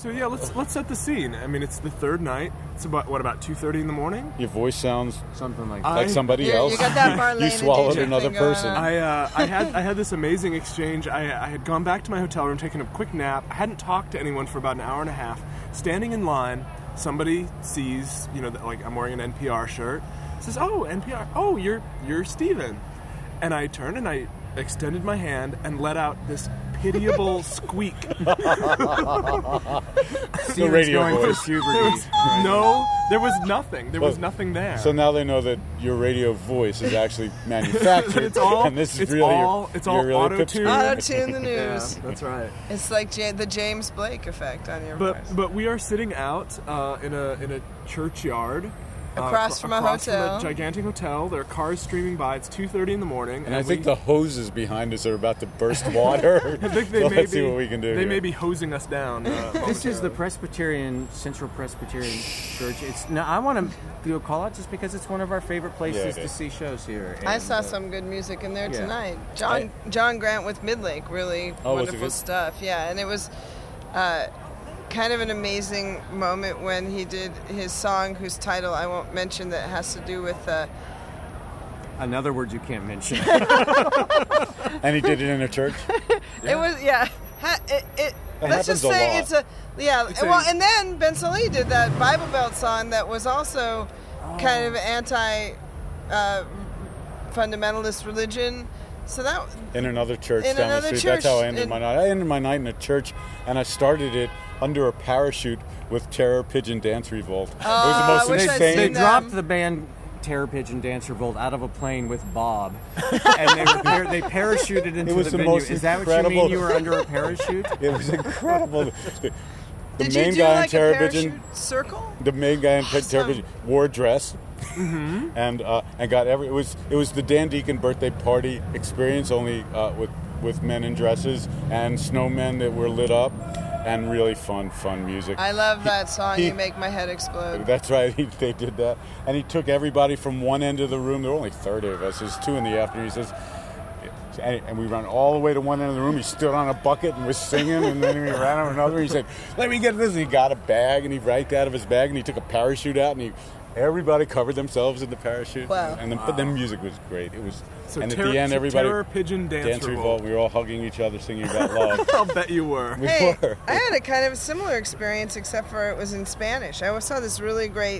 So yeah, let's set the scene. I mean, it's the third night. It's about 2:30 in the morning. Your voice sounds something like somebody else. You got that Marlene You swallowed DJ another thing person. I had this amazing exchange. I had gone back to my hotel room, taken a quick nap. I hadn't talked to anyone for about an hour and a half. Standing in line, somebody sees, like I'm wearing an NPR shirt. Says, "Oh, NPR. Oh, you're Steven." And I turned and I extended my hand and let out this pitiable squeak. The radio going voice. through puberty. No, there was nothing. There was nothing there. So now they know that your radio voice is actually manufactured. It's all. And this is it's really all. It's all really auto-tuned. Auto-tune the news. Yeah, that's right. It's like the James Blake effect on your voice. But we are sitting out in a churchyard. Across from a hotel. From a gigantic hotel. There are cars streaming by. It's 2:30 in the morning. And I think the hoses behind us are about to burst water. I think so let's see what we can do. They may be hosing us down. This is the Central Presbyterian Church. I want to call out just because it's one of our favorite places to see shows here. I saw some good music in there tonight. I- John Grant with Midlake, really was it wonderful good? stuff. Yeah, and it was kind of an amazing moment when he did his song, whose title I won't mention, that has to do with. Another word you can't mention. And he did it in a church? It was let's just happens a say lot. it's a and then Ben Salih did that Bible Belt song that was also kind of anti fundamentalist religion. So that In another church In down the another street. That's how I church. ended my night. I ended my night in a church, and I started it under a parachute with Terror Pigeon Dance Revolt. It was I the wish most I'd They seen insane. that. dropped the band Terror Pigeon Dance Revolt out of a plane with Bob, and they parachuted into was the the venue. most Is that what you incredible- mean? You were under a parachute? It was incredible. The did main you do guy in like Terror a Pigeon. parachute circle? The main guy in Terror Awesome. Pigeon wore a dress, and got every. It was the Dan Deacon birthday party experience, only with men in dresses and snowmen that were lit up, and really fun music. I love that song. he- You Make My Head Explode. That's right. They did that, and he took everybody from one end of the room. There were only 30 of us. It was 2 PM. He says. And we ran all the way to one end of the room. He stood on a bucket and was singing, and then we ran on another. He said, "Let me get this." And he got a bag, and he raked out of his bag, and he took a parachute out, and everybody covered themselves in the parachute. Wow. But the music was great. It was, and at Terror- the end, everybody Terror Pigeon Dance Revolt. We were all hugging each other, singing about love. I'll bet you were. We Hey, were. I had a kind of similar experience, except for it was in Spanish. I saw this really great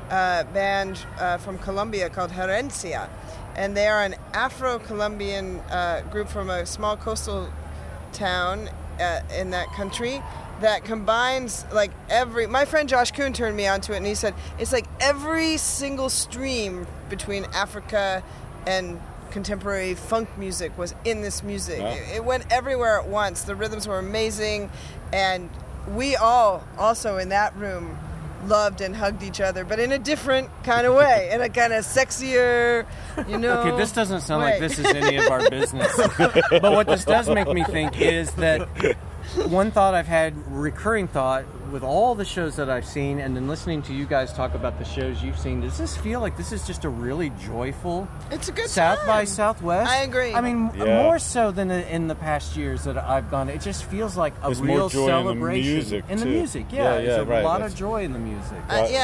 band from Colombia called Herencia, and they are an Afro-Colombian group from a small coastal town in that country that combines my friend Josh Kuhn turned me onto it, and he said it's like every single stream between Africa and contemporary funk music was in this music. Yeah. It went everywhere at once. The rhythms were amazing, and we all also in that room loved and hugged each other, but in a different kind of way, in a kind of sexier, Okay, this doesn't sound like way. this is any of our business. But what this does make me think is that one thought I've had, recurring thought, with all the shows that I've seen, and then listening to you guys talk about the shows you've seen, does this feel like this is just a really joyful It's a good South time. by Southwest? I agree. I mean, Yeah. more so than in the past years that I've gone. It just feels like a There's more real joy in the celebration. music, In the too. music, Yeah, yeah. There's a right. lot That's- of joy in the music.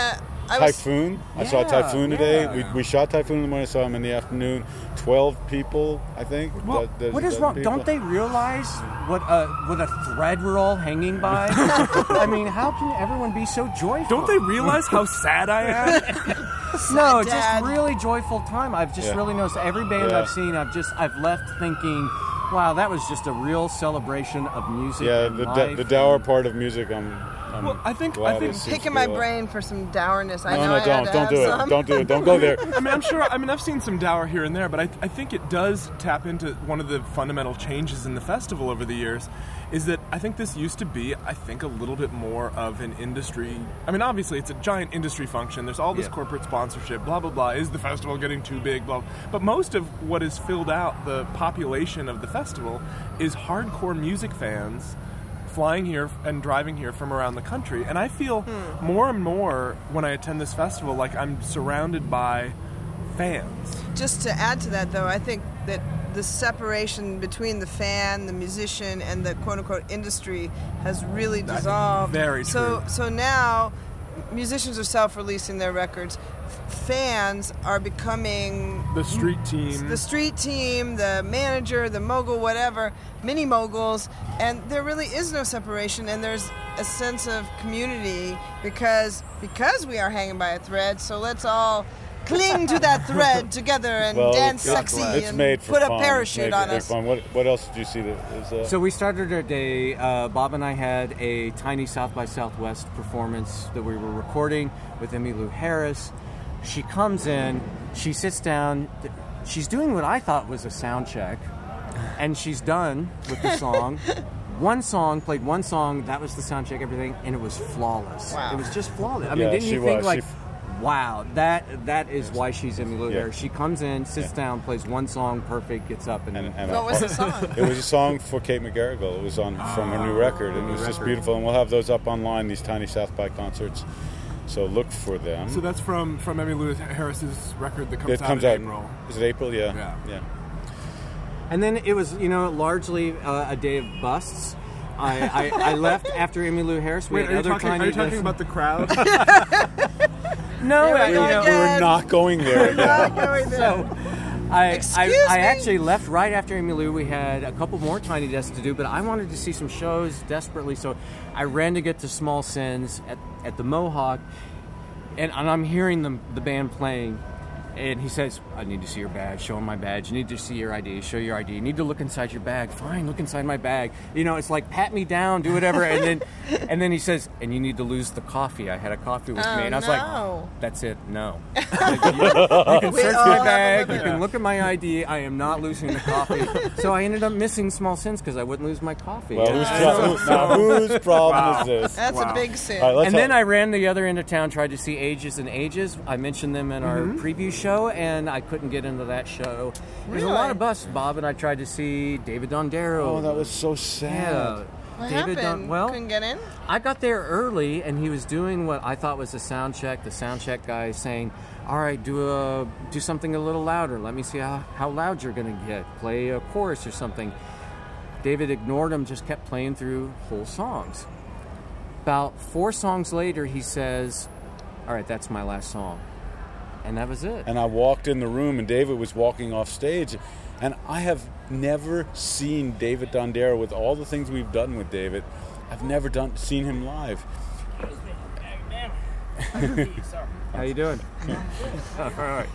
I was Typhoon. I saw Yeah, Typhoon today. yeah. We shot Typhoon in the morning. I saw him in the afternoon. 12 people, I think. Well, what is wrong? Don't they realize what a thread we're all hanging by? I mean, how can everyone be so joyful? Don't they realize how sad I am? No, Dad. just really joyful time. I've just Yeah. really noticed every band Yeah. I've seen. I've left thinking, wow, that was just a real celebration of music. Yeah, and the life dour and- part of music. I'm Well, I think picking my brain for some dourness. I know No, I had to don't have do it. some. Don't do it. Don't go there. I've seen some dour here and there, but I think it does tap into one of the fundamental changes in the festival over the years, is that I think this used to be, a little bit more of an industry. I mean, obviously, it's a giant industry function. There's all this Yeah. corporate sponsorship, blah, blah, blah. Is the festival getting too big? Blah. But most of what has filled out the population of the festival is hardcore music fans flying here and driving here from around the country. And I feel more and more when I attend this festival like I'm surrounded by fans. Just to add to that, though, I think that the separation between the fan, the musician, and the quote-unquote industry has really dissolved. Very true. So now, musicians are self-releasing their records. Fans are becoming The street team. the street team, the manager, the mogul, whatever, mini moguls, and there really is no separation, and there's a sense of community because we are hanging by a thread. So let's all cling to that thread together and dance sexy it's and made for put fun. a parachute It's made on for us. fun. What else did you see that is? So we started our day. Bob and I had a tiny South by Southwest performance that we were recording with Emmylou Harris. She comes in, she sits down, she's doing what I thought was a sound check, and she's done with the song. Played one song, that was the sound check, everything, and it was flawless. Wow. It was just flawless. I Yeah, mean, didn't she you think, was. wow, that is why she's Emmylou Yeah. Harris. She comes in, sits down, plays one song, perfect, gets up, and What was the song? It was a song for Kate McGarrigle. It was from her new record, and it was just beautiful. And we'll have those up online, these tiny South by concerts. So look for them. So that's from Emmylou Harris's record that it comes out in April. Is it April? Yeah. And then it was, largely a day of busts. I left after Emmylou Harris. We Wait, had are other you tiny talking about the crowd? No, Here we go We again. were not going there. Not going there. So I Excuse me? actually left right after Emmylou. We had a couple more tiny desks to do, but I wanted to see some shows desperately, so I ran to get to Small Sins at the Mohawk, and I'm hearing the band playing, and he says, I need to see your badge. Show him my badge. You need to see your ID. Show your ID. You need to look inside your bag. Fine, look inside my bag. It's like pat me down, do whatever, and then he says, and you need to lose the coffee. I had a coffee with me, and I was like, no. that's it, no. You can We search all my have a bag, limit. you can look at my ID. I am not losing the coffee. So I ended up missing Small Sins because I wouldn't lose my coffee. Well, whose problem is this? That's Wow. a big sin. All right, let's And then have- I ran the other end of town, tried to see Ages and Ages. I mentioned them in our preview show, and I couldn't get into that show. There's a lot Really? of busts. Bob and I tried to see David Dondero. Oh, that was so sad. Yeah. What David happened? well, Couldn't get in? I got there early, and he was doing what I thought was a sound check. The sound check guy is saying, all right, do something a little louder. Let me see how loud you're going to get. Play a chorus or something. David ignored him, just kept playing through whole songs. About 4 songs later, he says, all right, that's my last song. And that was it. And I walked in the room, and David was walking off stage. And I have never seen David Dondero with all the things we've done with David. I've never seen him live. How you doing? All right.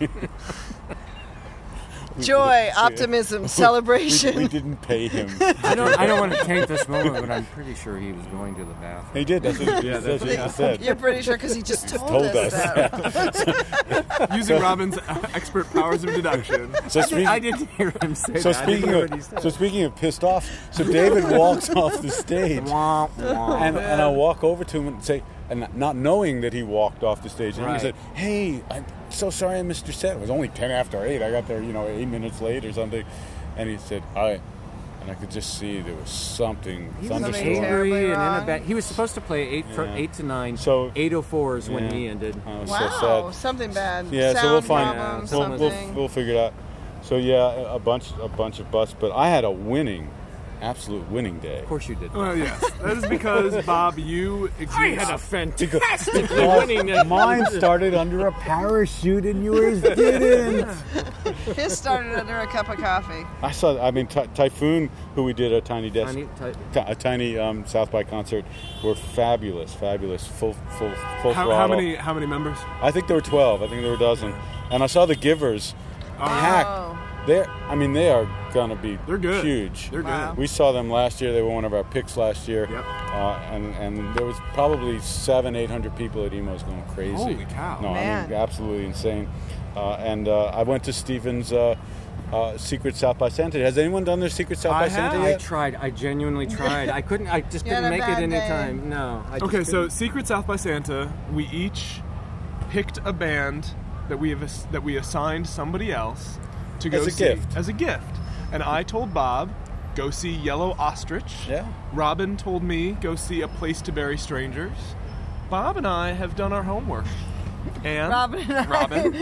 Joy, optimism, celebration. We didn't pay him. I don't want to taint this moment, but I'm pretty sure he was going to the bathroom. He did. That's what he said. You're pretty sure because he just told Told us us. that. Using Robin's expert powers of deduction. So I didn't hear him say So that. I didn't hear what he said. speaking of pissed off, so David walks off the stage, Womp, womp. and I walk over to him and say, and not knowing that he walked off the stage, and Right. he said, "Hey, I'm so sorry I missed your set. It was only 10 after 8. I got there, 8 minutes late or something." And he said, "All right." And I could just see there was something He was Something thunderstorm. terrible. angry and in a wrong. bad. He was supposed to play 8 to 9. So- 8:04 is when Yeah. he ended. I was Wow, so sad. something bad. Yeah, Sound so we'll find. problem, Yeah, something. We'll figure it out. So yeah, a bunch of busts, but I had a absolute winning day. Of course you did. Well, yes. That is because, Bob, you exude... fantastic winning day. Mine started under a parachute and yours didn't. His started under a cup of coffee. Typhoon, who we did a tiny desk, Tiny- a tiny South by concert, were fabulous, full How throttle. many members? I think there were 12. I think there were a dozen. And I saw the Givers packed. Oh. They are gonna be They're good. huge. They're good. Wow. We saw them last year. They were one of our picks last year. Yep. And there was probably 700-800 people at Emo's going crazy. Holy cow. No, I Man. mean, absolutely insane. And I went to Stephen's Secret South by Santa. Has anyone done their Secret South by I Santa have. I yet? tried. I genuinely tried. I just You had couldn't a make it bad any day. time. No. I just Okay, so couldn't. Secret South by Santa, we each picked a band that we assigned somebody else to go As a see gift. as a gift. And I told Bob, go see Yellow Ostrich. Yeah. Robin told me, go see A Place to Bury Strangers. Bob and I have done our homework. And Robin and I.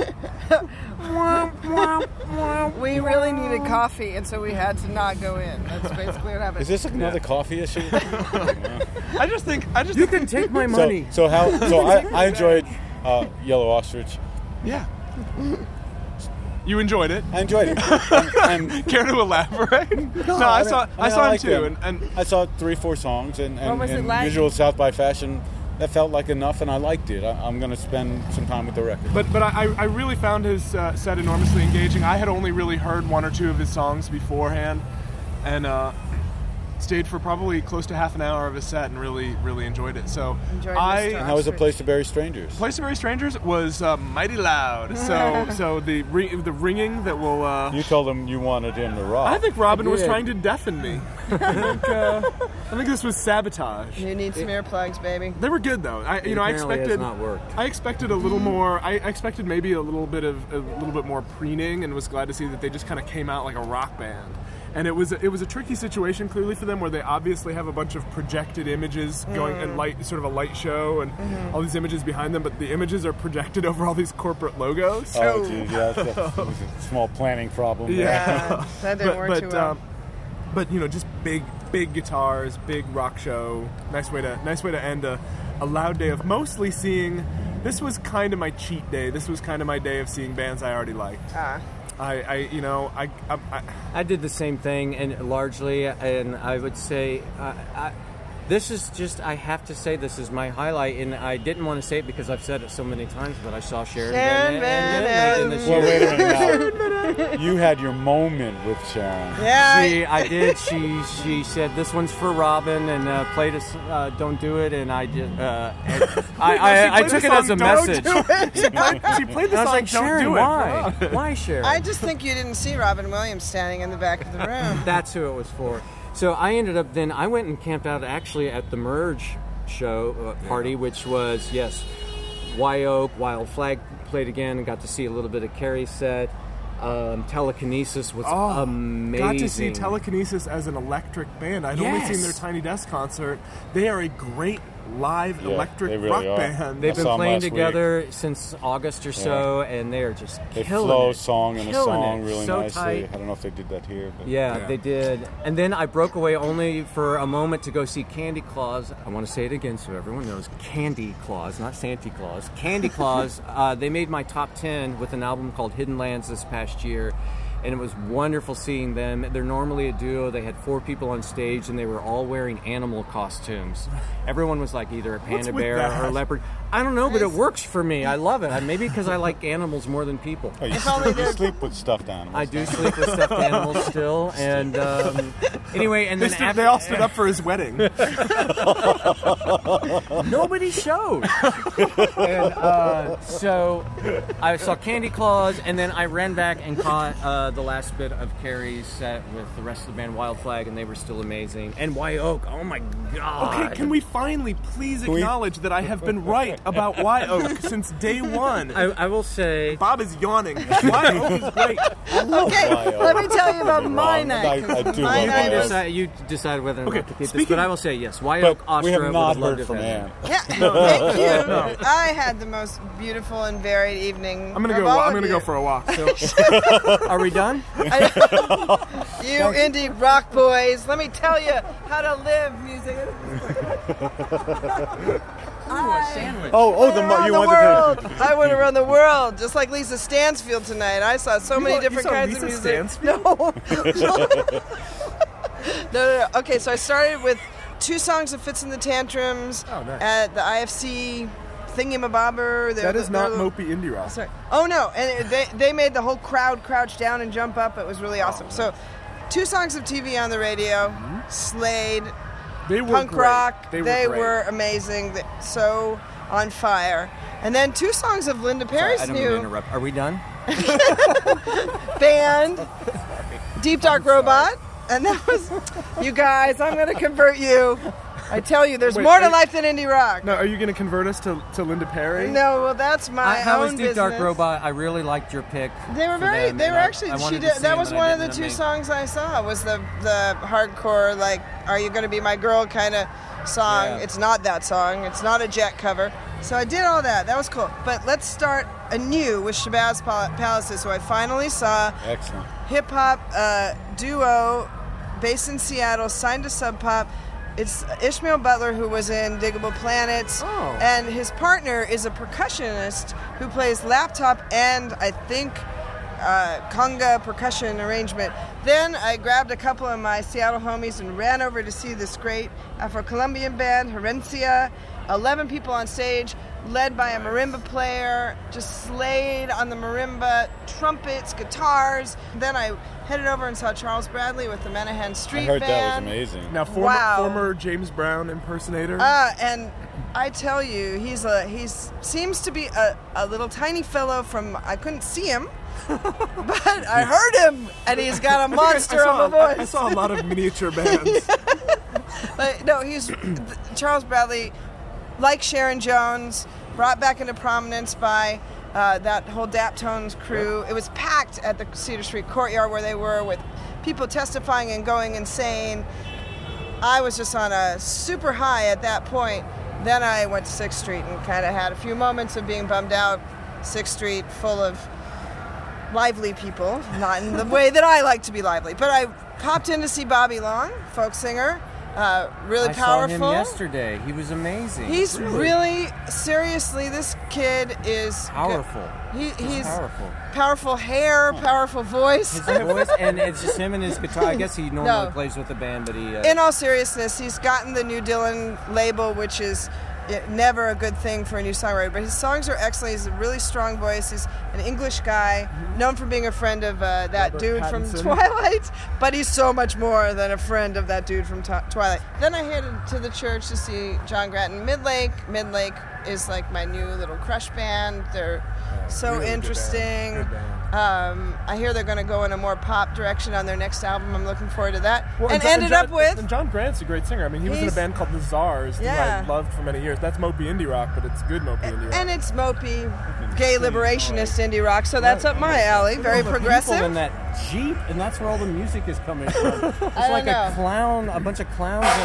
Robin. We really needed coffee, and so we had to not go in. That's basically what happened. Is this another coffee issue? I just think You can take my money. So I enjoyed Yellow Ostrich. Yeah. You enjoyed it. I enjoyed it. And Care to elaborate? No, I saw him liked too, them. and I saw 3-4 songs, and What was it like? usual South by Fashion. That felt like enough, and I liked it. I'm going to spend some time with the record. but I really found his set enormously engaging. I had only really heard one or two of his songs beforehand, and stayed for probably close to half an hour of his set and really enjoyed it. So Enjoyed And how was A Place to Bury Strangers? Place to Bury Strangers was mighty loud. So the ringing that will. You told him you wanted him to rock. I think Robin was did. trying to deafen me. I think this was sabotage. You need some earplugs, baby. They were good though. I Apparently expected. has not worked. I expected a little more. I expected maybe a little bit more preening, and was glad to see that they just kind of came out like a rock band. And it was a tricky situation clearly for them, where they obviously have a bunch of projected images going and sort of a light show and all these images behind them, but the images are projected over all these corporate logos. Oh, geez, yeah, that was a small planning problem. Yeah. That didn't work too well. But just big guitars, big rock show. Nice way to end a loud day of mostly seeing. This was kind of my cheat day. This was kind of my day of seeing bands I already liked. I did the same thing, and largely, and I would say, this is just, I have to say, this is my highlight, and I didn't want to say it because I've said it so many times, but I saw Sharon Van Etten this Well, year. wait a minute now. You had your moment with Sharon. Yeah. I did. She said this one's for Robin and played us. Don't do it. And I just I took it as a message. She played the And I was song like, Don't Sharon, Do It. why? Why Sharon? I just think you didn't see Robin Williams standing in the back of the room. That's who it was for. So I ended up then. I went and camped out actually at the Merge show party, which was Wye Oak, Wild Flag played again, and got to see a little bit of Carrie's set. Telekinesis was amazing. Got to see Telekinesis as an electric band. I'd only seen their Tiny Desk concert. They are a great live electric they really rock are. band. They've I been saw 'em playing last together since August or so, and they are just They killing flow it. song and a Killing song it. really So nicely. tight. I don't know if they did that here. But Yeah, they did. And then I broke away only for a moment to go see Candy Claus. I want to say it again so everyone knows. Candy Claus, not Santa Claus. Candy Claus. They made my top 10 with an album called Hidden Lands this past year. And it was wonderful seeing them. They're normally a duo. They had 4 people on stage, and they were all wearing animal costumes. Everyone was like either a panda with bear that? or a leopard. I don't know, but it works for me. I love it. Maybe because I like animals more than people. Oh, you sleep with stuffed animals. I do sleep with stuffed animals still, and anyway, and then They all stood up for his wedding. nobody showed. And so I saw Candy Claus, and then I ran back and caught the last bit of Carrie's set with the rest of the band Wild Flag, and they were still amazing. And Wye Oak, oh my god! Okay, can we finally please acknowledge that I have been right about Wye Oak since day one? I will say, Bob is yawning. Wye Oak is great. Okay, let me tell you about my Wrong. night. I do My love night Wye was- Oak. you decide whether or not Okay, to keep this, speaking- but I will say yes. Wye But Oak, Ostra we have would not have loved heard to from have had Ann. Yeah, thank you. I had the most beautiful and varied evening. I'm gonna of go. all I'm of gonna you. go for a walk. it. Are we done? You indie rock boys, let me tell you how to live music. You the wanted world. to. I want to run the world, just like Lisa Stansfield tonight. I saw so many different saw kinds Lisa of music. Stansfield? No. Okay, so I started with 2 songs of Fits and the Tantrums Oh, nice. at the IFC thingamabobber. That is not mopey indie rock. Sorry. Oh no! And they made the whole crowd crouch down and jump up. It was really awesome. So, 2 songs of TV on the radio, Slade, They were punk great. rock. They They great. were amazing. So on fire. And then 2 songs of Linda Perry's I don't mean to new interrupt. Are we done? band, Deep Dark Robot. And that was, you guys, I'm going to convert you. I tell you, there's Wait, more to are- life than indie rock. Now, are you going to convert us to Linda Perry? No, well, that's my How own was Deep business. Dark Robot? I really liked your pick. They were for very. them, They and were I actually. wanted She to did. see That them, was and I one of the didn't 2 make- songs I saw. Was the hardcore, like, "Are you going to be my girl?" kind of song. Yeah. It's not that song. It's not a Jet cover. So I did all that. That was cool. But let's start anew with Shabazz Palaces, who I finally saw. Excellent. Hip-hop duo based in Seattle, signed to Sub Pop. It's Ishmael Butler, who was in Diggable Planets, Oh. and his partner is a percussionist who plays laptop and I think conga percussion arrangement. Then I grabbed a couple of my Seattle homies and ran over to see this great Afro-Colombian band, Herencia. 11 people on stage, led by a marimba player, just slayed on the marimba, trumpets, guitars. Then I headed over and saw Charles Bradley with the Menahan Street I heard Band. that was amazing. Now, Wow. former James Brown impersonator. And I tell you, he's seems to be a little tiny fellow from, I couldn't see him, but I heard him, and he's got a monster of a voice. I saw a lot of miniature bands. But no, he's Charles Bradley, like Sharon Jones, brought back into prominence by that whole Daptones crew. It was packed at the Cedar Street Courtyard where they were, with people testifying and going insane. I was just on a super high at that point. Then I went to 6th Street and kind of had a few moments of being bummed out. 6th Street full of lively people, not in the way that I like to be lively. But I popped in to see Bobby Long, folk singer, really I powerful. saw him yesterday. He was amazing. He's really, seriously, this kid is powerful. He's powerful. Powerful hair, powerful voice. His voice, and it's just him and his guitar. I guess he normally plays with the band, but he... In all seriousness, he's gotten the New Dylan label, which is never a good thing for a new songwriter. But his songs are excellent. He's a really strong voice. He's an English guy, known for being a friend of that Robert dude from Pattinson. Twilight. But he's so much more than a friend of that dude from Twilight. Then I headed to the church to see John Grattan Midlake. Midlake is like my new little crush band. They're so really good interesting. band. Good band. I hear they're going to go in a more pop direction on their next album. I'm looking forward to that. Well, and John- ended John- up with... And John Grant's a great singer. I mean, he was in a He's- band called the Czars that Yeah. I loved for many years. That's mopey indie rock, but it's good mopey indie rock. And it's mopey, gay liberationist indie rock, so that's up my alley. Very People in progressive. that Jeep, and that's where all the music is coming from. It's like know. a bunch of clowns in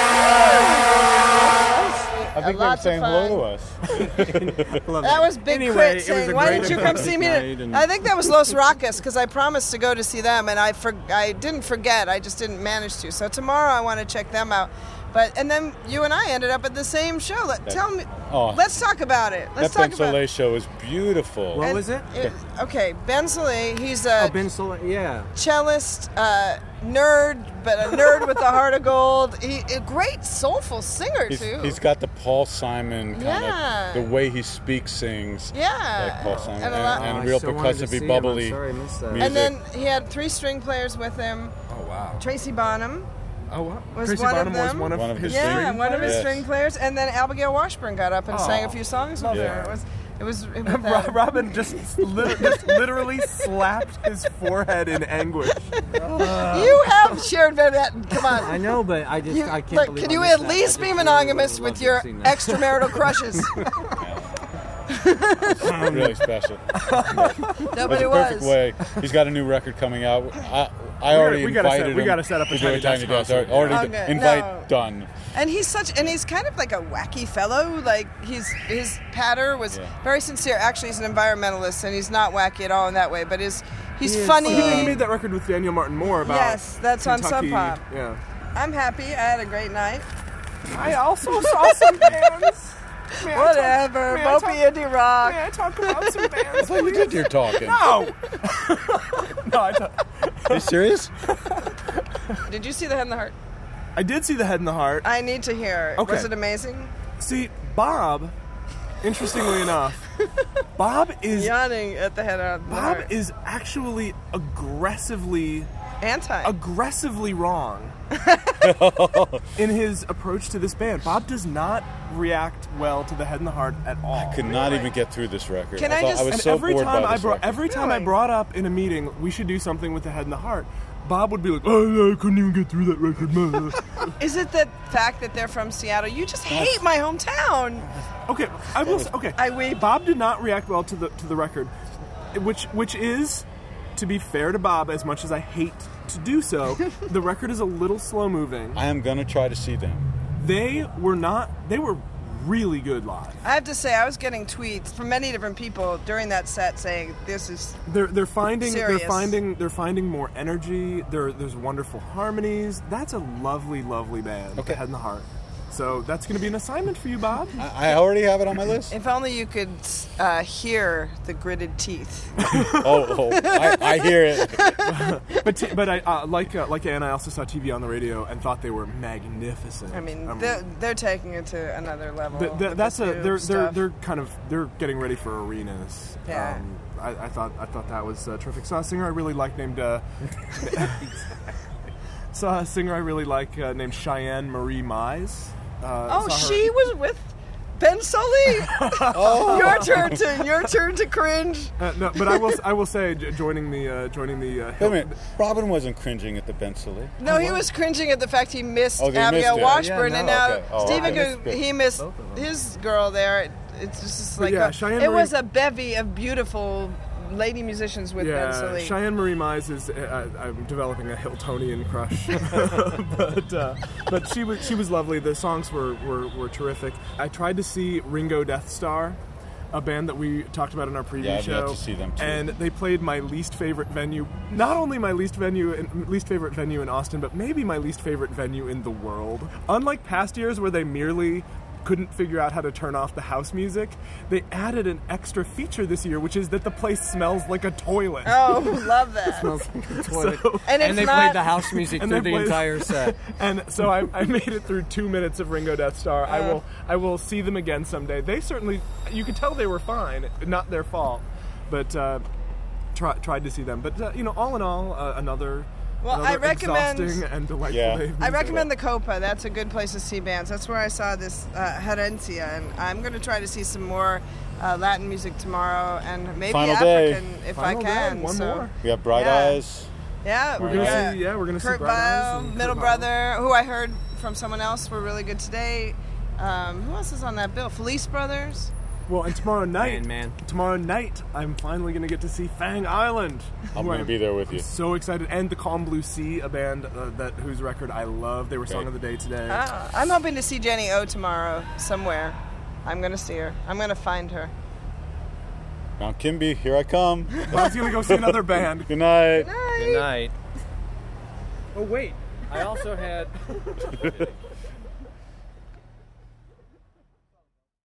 it. I think they were Lots of saying fun. hello to us. That was Big Anyway, Crit it was saying, a "Why great didn't you come see me?" night and- I think that was Los Rocas because I promised to go to see them, and I didn't forget. I just didn't manage to. So tomorrow I want to check them out. And then you and I ended up at the same show. Tell me. Oh. Let's talk about it. Let's That talk Ben about. Soleil show is beautiful. What was it? Okay, Ben Soleil. He's a Oh, Ben Soleil, yeah. cellist, nerd, but a nerd with a heart of gold. A great soulful singer too. He's got the Paul Simon kind Yeah. of, the way he speaks, sings. Yeah. Like Paul Simon. And a lot- And Oh, I real so wanted to percussive, see him. bubbly. I'm sorry I missed that. music. And then he had 3 string players with him. Oh, wow. Tracy Bonham. Oh, wow. Was Tracy one of Bonham was them. one of One of his his Yeah, string one of his Yes. string players, and then Abigail Washburn got up and sang a few songs with Yeah. her. It was Robin just literally slapped his forehead in anguish. You have shared that. Come on. I know, but I can't believe Can I you missed at that. least I be just monogamous really with loved your seeing that. extramarital crushes? It's really special. Nobody It's a was. perfect way. He's got a new record coming out. I already we gotta set- invited we him gotta set up a to do a Tiny Tiny Desk Desk. concert. Already Okay, invite no. done. And he's kind of like a wacky fellow. Like his patter was Yeah. very sincere. Actually, he's an environmentalist, and he's not wacky at all in that way. But he's is funny. He made that record with Daniel Martin Moore about Yes, that's on Kentucky. Sub Pop. Yeah. I'm happy. I had a great night. I also saw some bands. May I talk- Whatever. may I talk- Mopey indie rock. May I talk about some I bands? thought you did your talking. No. No, Are you serious? Did you see The Head and the Heart? I did see The Head and the Heart. I need to hear. Okay. Was it amazing? See, Bob, interestingly enough, Bob is Yawning at the Head and the Bob Heart. is actually aggressively wrong in his approach to this band. Bob does not react well to The Head and the Heart at all. Could not even get through this record. Can I thought just- I was And so every bored time by I this brought record. every time I Really? brought up in a meeting we should do something with The Head and the Heart, Bob would be like, "Oh, I couldn't even get through that record." Is it the fact that they're from Seattle? You just hate my hometown. Okay, I will. Okay, I weep. Bob did not react well to the record, which is, to be fair to Bob, as much as I hate to do so, the record is a little slow moving. I am gonna try to see them. They were really good live. I have to say, I was getting tweets from many different people during that set saying, "This is They're finding serious." more energy. There's wonderful harmonies. That's a lovely band. Okay. The Head and the Heart. So that's going to be an assignment for you, Bob. I already have it on my list. If only you could hear the gritted teeth. I hear it. But I like Anna, I also saw TV on the radio and thought they were magnificent. I mean, they're taking it to another level. They're getting ready for arenas. Yeah. I thought that was terrific. Saw a singer I really like named named Cheyenne Marie Mize. She was with Ben Sully. Your turn to cringe. No, but I will say, joining the Wait a minute. Robin wasn't cringing at the Ben Sully. No, he was cringing at the fact he missed they Abigail missed it. Washburn, Yeah, and no, now okay. Stephen he missed his girl there. It's just like Cheyenne it Marie- was a bevy of beautiful lady musicians with Ben Sully. Cheyenne Marie Mize is. I'm developing a Hiltonian crush, but she was lovely. The songs were terrific. I tried to see Ringo Death Star, a band that we talked about in our preview show. I'd love to see them too. And they played my least favorite venue. Not only my least favorite venue in Austin, but maybe my least favorite venue in the world. Unlike past years where they merely couldn't figure out how to turn off the house music, they added an extra feature this year, which is that the place smells like a toilet. Oh, love that. And they played the house music through the entire set. And so I made it through 2 minutes of Ringo Death Star. I will see them again someday. They certainly, you could tell they were fine, not their fault, but tried to see them. But all in all, another. Well, I recommend exhausting and delightful day. I recommend the Copa. That's a good place to see bands. That's where I saw this Herencia, and I'm going to try to see some more Latin music tomorrow, and maybe Final day. African if Final I can. day, one more. We have Bright Eyes. Yeah, We're gonna see Kurt Bright Eyes Vile, and Middle Kurt Vile. Brother, who I heard from someone else were really good today. Who else is on that bill? Felice Brothers. Well, and tomorrow night, Man. tomorrow night, I'm finally going to get to see Fang Island. I'm who going to be there with you. So excited, and the Calm Blue Sea, a band whose record I love. They were Song Great. of the Day today. I'm hoping to see Jenny O tomorrow somewhere. I'm going to see her. I'm going to find her. Mount Kimby, here I come. I was going to go see another band. Good night. Good night. Oh wait, I also had